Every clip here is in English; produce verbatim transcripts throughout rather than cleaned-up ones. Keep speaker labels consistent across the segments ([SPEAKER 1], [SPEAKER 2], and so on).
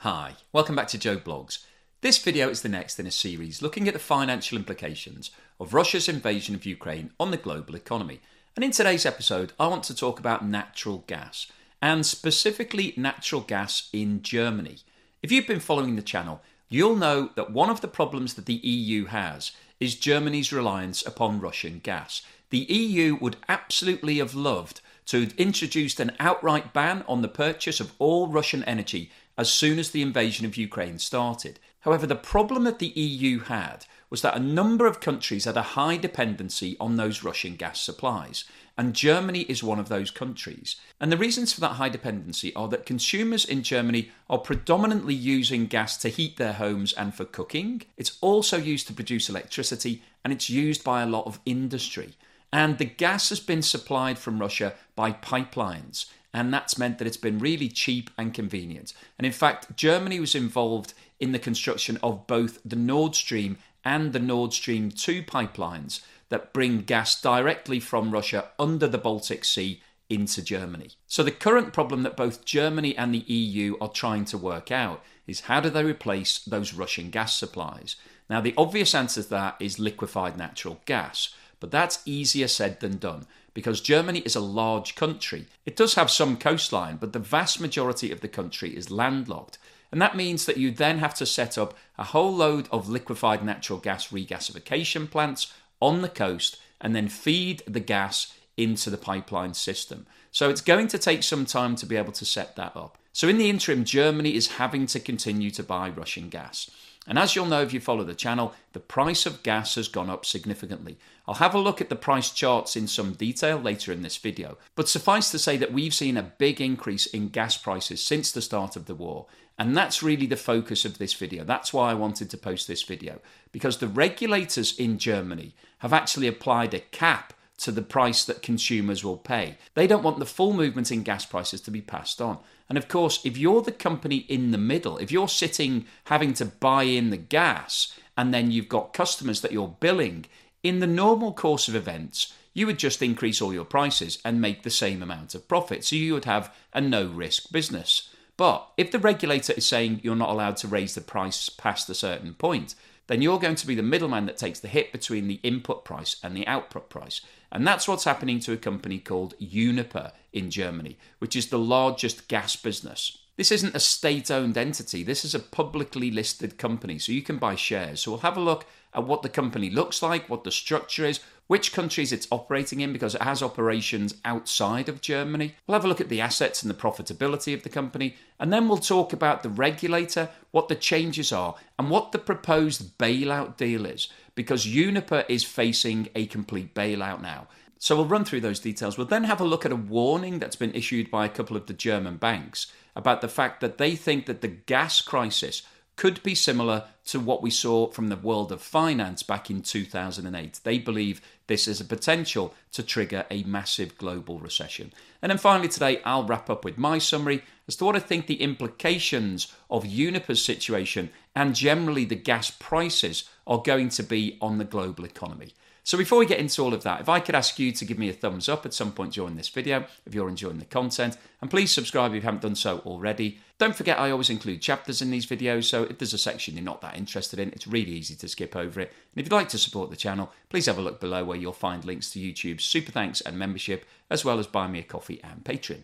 [SPEAKER 1] Hi, welcome back to Joe Blogs. This video is the next in a series looking at the financial implications of Russia's invasion of Ukraine on the global economy. And in today's episode, I want to talk about natural gas, and specifically natural gas in Germany. If you've been following the channel, you'll know that one of the problems that the E U has is Germany's reliance upon Russian gas. The E U would absolutely have loved to have introduced an outright ban on the purchase of all Russian energy as soon as the invasion of Ukraine started. However, the problem that the E U had was that a number of countries had a high dependency on those Russian gas supplies, and Germany is one of those countries. And the reasons for that high dependency are that consumers in Germany are predominantly using gas to heat their homes and for cooking. It's also used to produce electricity, and it's used by a lot of industry. And the gas has been supplied from Russia by pipelines, and that's meant that it's been really cheap and convenient. And in fact, Germany was involved in the construction of both the Nord Stream and the Nord Stream two pipelines that bring gas directly from Russia under the Baltic Sea into Germany. So the current problem that both Germany and the E U are trying to work out is how do they replace those Russian gas supplies? Now, the obvious answer to that is liquefied natural gas, but that's easier said than done, because Germany is a large country. It does have some coastline, but the vast majority of the country is landlocked. And that means that you then have to set up a whole load of liquefied natural gas regasification plants on the coast and then feed the gas into the pipeline system. So it's going to take some time to be able to set that up. So in the interim, Germany is having to continue to buy Russian gas. And as you'll know if you follow the channel, the price of gas has gone up significantly. I'll have a look at the price charts in some detail later in this video, but suffice to say that we've seen a big increase in gas prices since the start of the war, and that's really the focus of this video. That's why I wanted to post this video, because the regulators in Germany have actually applied a cap to the price that consumers will pay. They don't want the full movement in gas prices to be passed on. And of course, if you're the company in the middle, if you're sitting having to buy in the gas and then you've got customers that you're billing, in the normal course of events, you would just increase all your prices and make the same amount of profit. So you would have a no-risk business. But if the regulator is saying you're not allowed to raise the price past a certain point, then you're going to be the middleman that takes the hit between the input price and the output price. And that's what's happening to a company called Uniper in Germany, which is the largest gas business. This isn't a state-owned entity. This is a publicly listed company, so you can buy shares. So we'll have a look at what the company looks like, what the structure is, which countries it's operating in, because it has operations outside of Germany. We'll have a look at the assets and the profitability of the company, and then we'll talk about the regulator, what the changes are, and what the proposed bailout deal is, because Uniper is facing a complete bailout now. So we'll run through those details. We'll then have a look at a warning that's been issued by a couple of the German banks about the fact that they think that the gas crisis could be similar to what we saw from the world of finance back in two thousand eight. They believe this is a potential to trigger a massive global recession. And then finally today, I'll wrap up with my summary as to what I think the implications of Uniper's situation and generally the gas prices are going to be on the global economy. So before we get into all of that, if I could ask you to give me a thumbs up at some point during this video, if you're enjoying the content, and please subscribe if you haven't done so already. Don't forget I always include chapters in these videos, so if there's a section you're not that interested in, it's really easy to skip over it. And if you'd like to support the channel, please have a look below where you'll find links to YouTube's Super Thanks and membership, as well as Buy Me a Coffee and Patreon.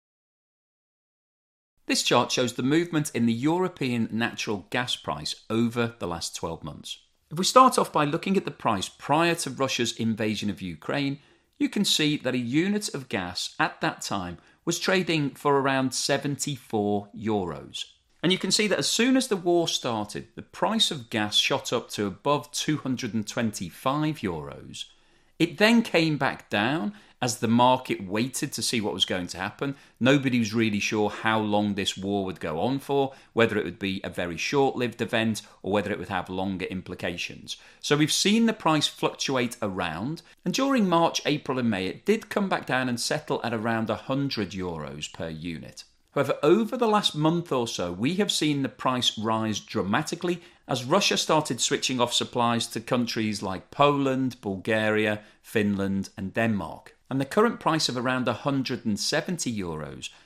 [SPEAKER 1] This chart shows the movement in the European natural gas price over the last twelve months. If we start off by looking at the price prior to Russia's invasion of Ukraine, you can see that a unit of gas at that time was trading for around seventy-four euros. And you can see that as soon as the war started, the price of gas shot up to above two hundred twenty-five euros. It then came back down as the market waited to see what was going to happen. Nobody was really sure how long this war would go on for, whether it would be a very short-lived event or whether it would have longer implications. So we've seen the price fluctuate around, and during March, April and May it did come back down and settle at around one hundred euros per unit. However, over the last month or so, we have seen the price rise dramatically as Russia started switching off supplies to countries like Poland, Bulgaria, Finland and Denmark. And the current price of around one hundred seventy euros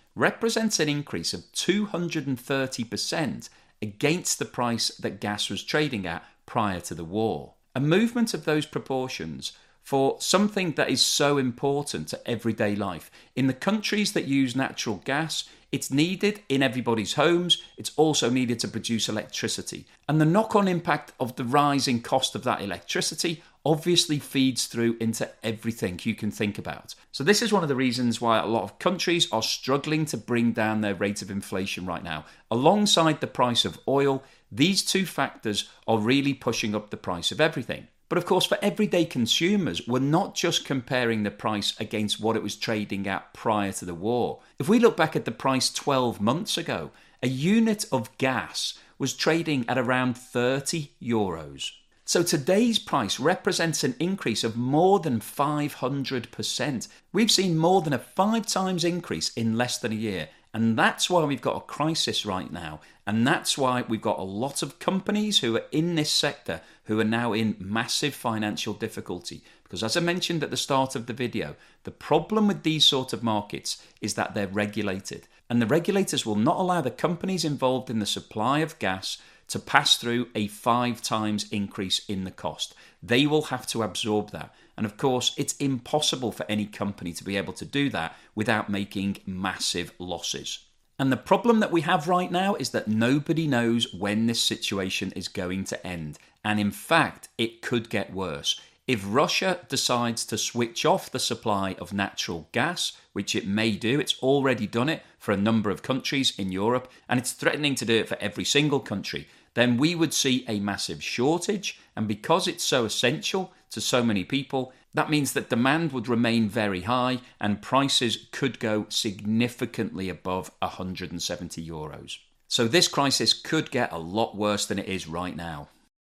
[SPEAKER 1] represents an increase of two hundred thirty percent against the price that gas was trading at prior to the war. A movement of those proportions for something that is so important to everyday life. In the countries that use natural gas, it's needed in everybody's homes. It's also needed to produce electricity. And the knock-on impact of the rising cost of that electricity obviously feeds through into everything you can think about. So this is one of the reasons why a lot of countries are struggling to bring down their rate of inflation right now. Alongside the price of oil, these two factors are really pushing up the price of everything. But of course, for everyday consumers, we're not just comparing the price against what it was trading at prior to the war. If we look back at the price twelve months ago, a unit of gas was trading at around thirty euros. So today's price represents an increase of more than five hundred percent. We've seen more than a five times increase in less than a year. And that's why we've got a crisis right now. And that's why we've got a lot of companies who are in this sector who are now in massive financial difficulty. Because as I mentioned at the start of the video, the problem with these sort of markets is that they're regulated. And the regulators will not allow the companies involved in the supply of gas to pass through a five times increase in the cost. They will have to absorb that. And of course, it's impossible for any company to be able to do that without making massive losses. And the problem that we have right now is that nobody knows when this situation is going to end. And in fact, it could get worse. If Russia decides to switch off the supply of natural gas, which it may do, it's already done it for a number of countries in Europe, and it's threatening to do it for every single country, then we would see a massive shortage. And because it's so essential to so many people, that means that demand would remain very high and prices could go significantly above one hundred seventy euros. So this crisis could get a lot worse than it is right now.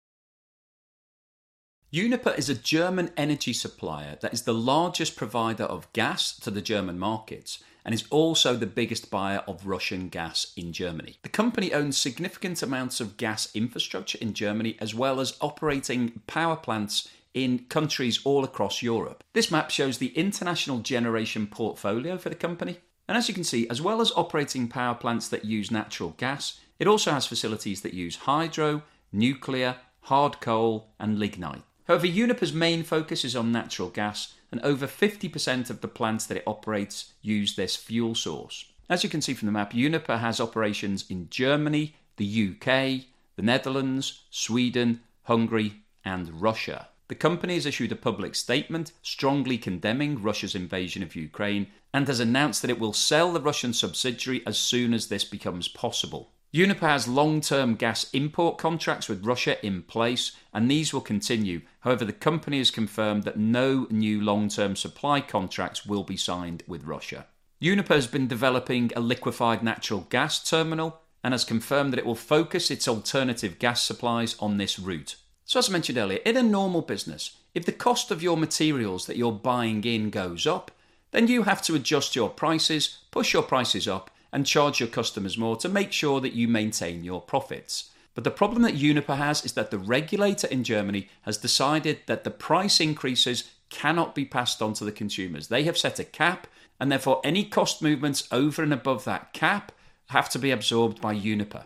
[SPEAKER 1] Uniper is a German energy supplier that is the largest provider of gas to the German markets and is also the biggest buyer of Russian gas in Germany. The company owns significant amounts of gas infrastructure in Germany as well as operating power plants in countries all across Europe. This map shows the international generation portfolio for the company. And as you can see, as well as operating power plants that use natural gas, it also has facilities that use hydro, nuclear, hard coal and lignite. However, Uniper's main focus is on natural gas, and over fifty percent of the plants that it operates use this fuel source. As you can see from the map, Uniper has operations in Germany, the U K, the Netherlands, Sweden, Hungary and Russia. The company has issued a public statement strongly condemning Russia's invasion of Ukraine and has announced that it will sell the Russian subsidiary as soon as this becomes possible. Uniper has long-term gas import contracts with Russia in place, and these will continue. However, the company has confirmed that no new long-term supply contracts will be signed with Russia. Uniper has been developing a liquefied natural gas terminal and has confirmed that it will focus its alternative gas supplies on this route. So as I mentioned earlier, in a normal business, if the cost of your materials that you're buying in goes up, then you have to adjust your prices, push your prices up, and charge your customers more to make sure that you maintain your profits. But the problem that Uniper has is that the regulator in Germany has decided that the price increases cannot be passed on to the consumers. They have set a cap, and therefore any cost movements over and above that cap have to be absorbed by Uniper.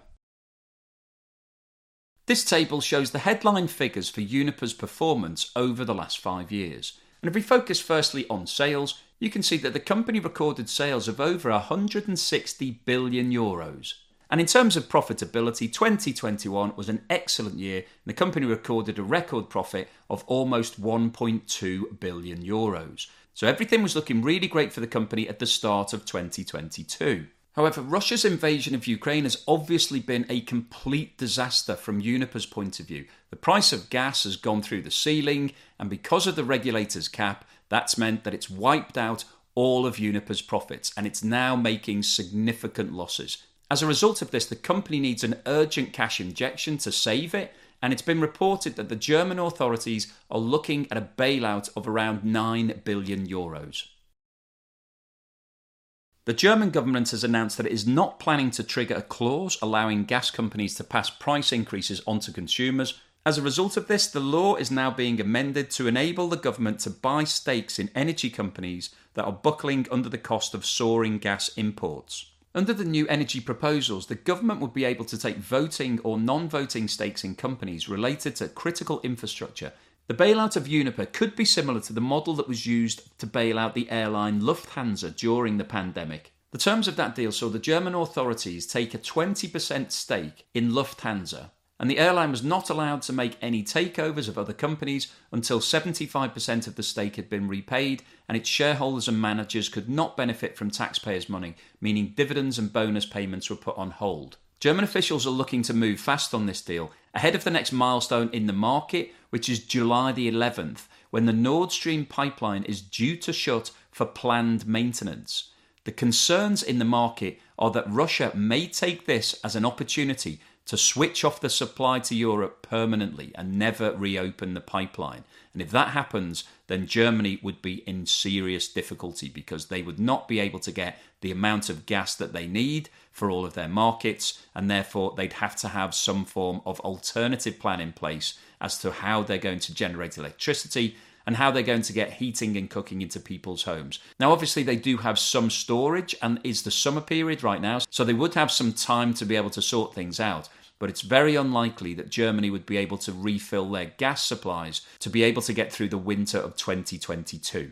[SPEAKER 1] This table shows the headline figures for Uniper's performance over the last five years. And if we focus firstly on sales, you can see that the company recorded sales of over one hundred sixty billion euros. And in terms of profitability, twenty twenty-one was an excellent year, and the company recorded a record profit of almost one point two billion euros. So everything was looking really great for the company at the start of twenty twenty-two. However, Russia's invasion of Ukraine has obviously been a complete disaster from Uniper's point of view. The price of gas has gone through the ceiling, and because of the regulator's cap, that's meant that it's wiped out all of Uniper's profits, and it's now making significant losses. As a result of this, the company needs an urgent cash injection to save it, and it's been reported that the German authorities are looking at a bailout of around nine billion euros. The German government has announced that it is not planning to trigger a clause allowing gas companies to pass price increases onto consumers, As a result of this, the law is now being amended to enable the government to buy stakes in energy companies that are buckling under the cost of soaring gas imports. Under the new energy proposals, the government would be able to take voting or non-voting stakes in companies related to critical infrastructure. The bailout of Uniper could be similar to the model that was used to bail out the airline Lufthansa during the pandemic. The terms of that deal saw the German authorities take a twenty percent stake in Lufthansa, and the airline was not allowed to make any takeovers of other companies until seventy-five percent of the stake had been repaid, and its shareholders and managers could not benefit from taxpayers' money, meaning dividends and bonus payments were put on hold. German officials are looking to move fast on this deal, ahead of the next milestone in the market, which is July the eleventh, when the Nord Stream pipeline is due to shut for planned maintenance. The concerns in the market are that Russia may take this as an opportunity to switch off the supply to Europe permanently and never reopen the pipeline. And if that happens, then Germany would be in serious difficulty because they would not be able to get the amount of gas that they need for all of their markets, and therefore they'd have to have some form of alternative plan in place as to how they're going to generate electricity and how they're going to get heating and cooking into people's homes. Now, obviously, they do have some storage, and it's the summer period right now, so they would have some time to be able to sort things out. But it's very unlikely that Germany would be able to refill their gas supplies to be able to get through the winter of twenty twenty-two.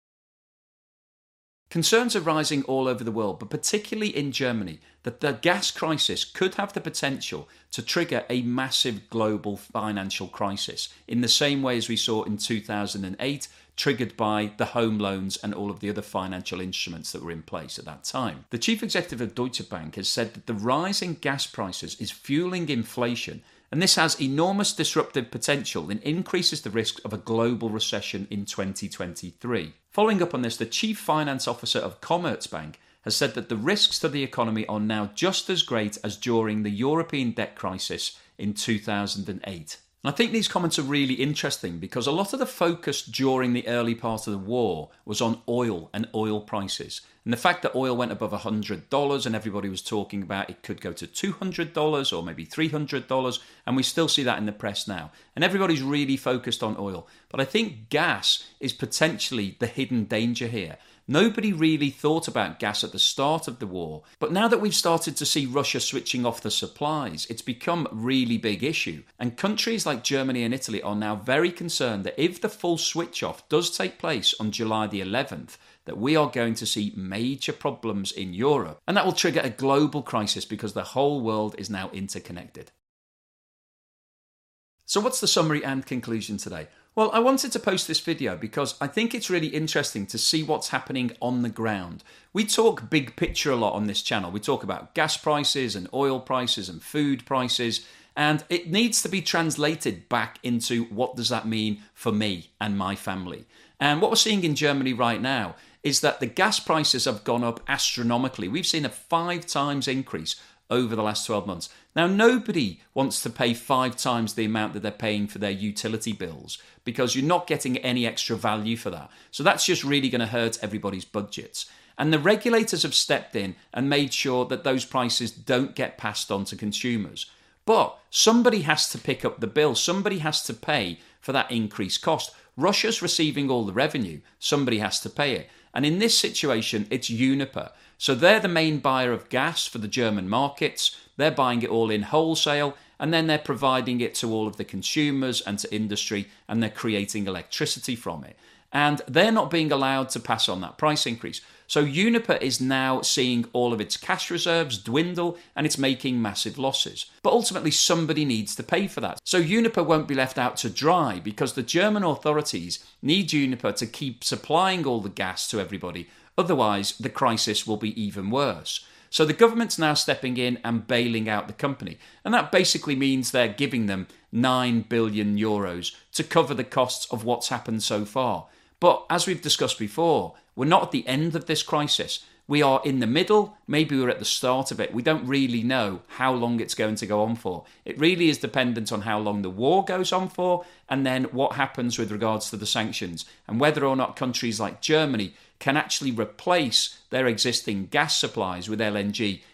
[SPEAKER 1] Concerns are rising all over the world, but particularly in Germany, that the gas crisis could have the potential to trigger a massive global financial crisis, in the same way as we saw in two thousand eight, triggered by the home loans and all of the other financial instruments that were in place at that time. The chief executive of Deutsche Bank has said that the rise in gas prices is fueling inflation, and this has enormous disruptive potential and increases the risk of a global recession in twenty twenty-three. Following up on this, the chief finance officer of Commerzbank has said that the risks to the economy are now just as great as during the European debt crisis in two thousand eight. And I think these comments are really interesting because a lot of the focus during the early part of the war was on oil and oil prices. And the fact that oil went above one hundred dollars and everybody was talking about it could go to two hundred dollars or maybe three hundred dollars, and we still see that in the press now. And everybody's really focused on oil. But I think gas is potentially the hidden danger here. Nobody really thought about gas at the start of the war, but now that we've started to see Russia switching off the supplies, it's become a really big issue. And countries like Germany and Italy are now very concerned that if the full switch off does take place on July the eleventh, that we are going to see major problems in Europe, and that will trigger a global crisis because the whole world is now interconnected. So what's the summary and conclusion today? Well, I wanted to post this video because I think it's really interesting to see what's happening on the ground. We talk big picture a lot on this channel. We talk about gas prices and oil prices and food prices, and it needs to be translated back into what does that mean for me and my family. And what we're seeing in Germany right now is that the gas prices have gone up astronomically. We've seen a five times increase over the last twelve months. Now, nobody wants to pay five times the amount that they're paying for their utility bills because you're not getting any extra value for that. So that's just really going to hurt everybody's budgets. And the regulators have stepped in and made sure that those prices don't get passed on to consumers. But somebody has to pick up the bill. Somebody has to pay for that increased cost. Russia's receiving all the revenue. Somebody has to pay it. And in this situation, it's Uniper. So they're the main buyer of gas for the German markets. They're buying it all in wholesale, and then they're providing it to all of the consumers and to industry, and they're creating electricity from it. And they're not being allowed to pass on that price increase. So Uniper is now seeing all of its cash reserves dwindle, and it's making massive losses. But ultimately, somebody needs to pay for that. So Uniper won't be left out to dry because the German authorities need Uniper to keep supplying all the gas to everybody. Otherwise, the crisis will be even worse. So the government's now stepping in and bailing out the company. And that basically means they're giving them nine billion euros to cover the costs of what's happened so far. But as we've discussed before, we're not at the end of this crisis. We are in the middle, maybe we're at the start of it. We don't really know how long it's going to go on for. It really is dependent on how long the war goes on for, and then what happens with regards to the sanctions, and whether or not countries like Germany can actually replace their existing gas supplies with L N G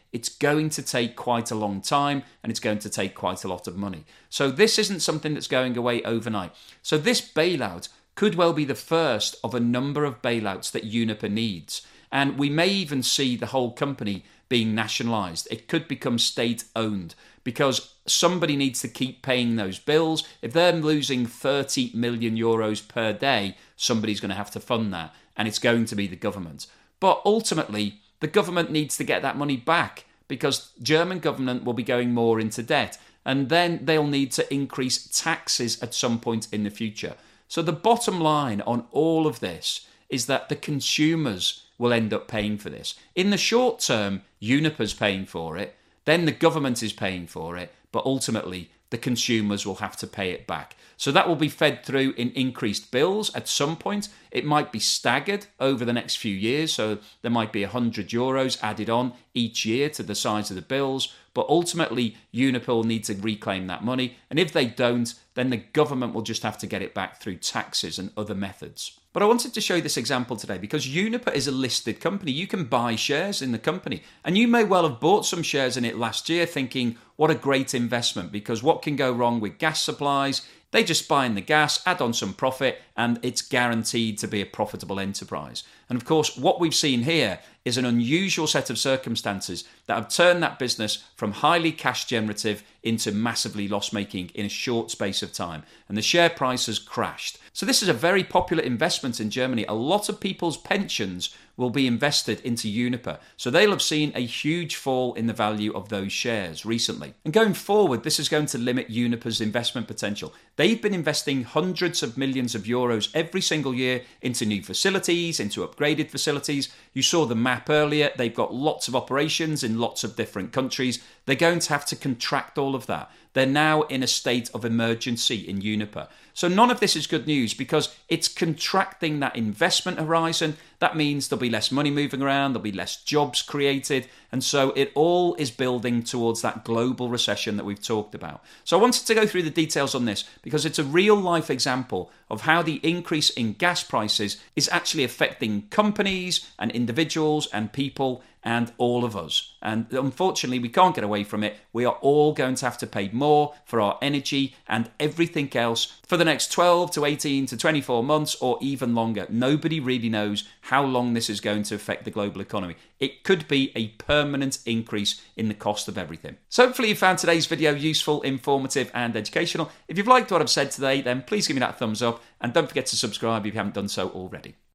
[SPEAKER 1] it's going to take quite a long time and it's going to take quite a lot of money. So this isn't something that's going away overnight. So this bailout could well be the first of a number of bailouts that Uniper needs. And we may even see the whole company being nationalised. It could become state-owned because somebody needs to keep paying those bills. If they're losing thirty million euros per day, somebody's going to have to fund that, and it's going to be the government. But ultimately, the government needs to get that money back because German government will be going more into debt, and then they'll need to increase taxes at some point in the future. So the bottom line on all of this is that the consumers will end up paying for this. In the short term, Uniper's paying for it, then the government is paying for it, but ultimately the consumers will have to pay it back. So that will be fed through in increased bills at some point. It might be staggered over the next few years, so there might be one hundred euros added on each year to the size of the bills, but ultimately Uniper will need to reclaim that money, and if they don't, then the government will just have to get it back through taxes and other methods. But I wanted to show you this example today because Uniper is a listed company. You can buy shares in the company, and you may well have bought some shares in it last year thinking, what a great investment, because what can go wrong with gas supplies? They just buy in the gas, add on some profit, and it's guaranteed to be a profitable enterprise. And of course, what we've seen here is an unusual set of circumstances that have turned that business from highly cash generative into massively loss-making in a short space of time. And the share price has crashed. So this is a very popular investment in Germany. A lot of people's pensions will be invested into Uniper. So they'll have seen a huge fall in the value of those shares recently. And going forward, this is going to limit Uniper's investment potential. They've been investing hundreds of millions of euros every single year into new facilities, into upgraded facilities. You saw the map earlier. They've got lots of operations in lots of different countries. They're going to have to contract all of that. They're now in a state of emergency in Uniper. So none of this is good news because it's contracting that investment horizon. That means there'll be less money moving around, there'll be less jobs created, and so it all is building towards that global recession that we've talked about. So I wanted to go through the details on this because it's a real-life example of how the increase in gas prices is actually affecting companies and individuals and people and all of us. And unfortunately, we can't get away from it. We are all going to have to pay more for our energy and everything else for the next twelve to eighteen to twenty-four months or even longer. Nobody really knows how long this is going to affect the global economy. It could be a permanent increase in the cost of everything. So hopefully you found today's video useful, informative and educational. If you've liked what I've said today, then please give me that thumbs up and don't forget to subscribe if you haven't done so already.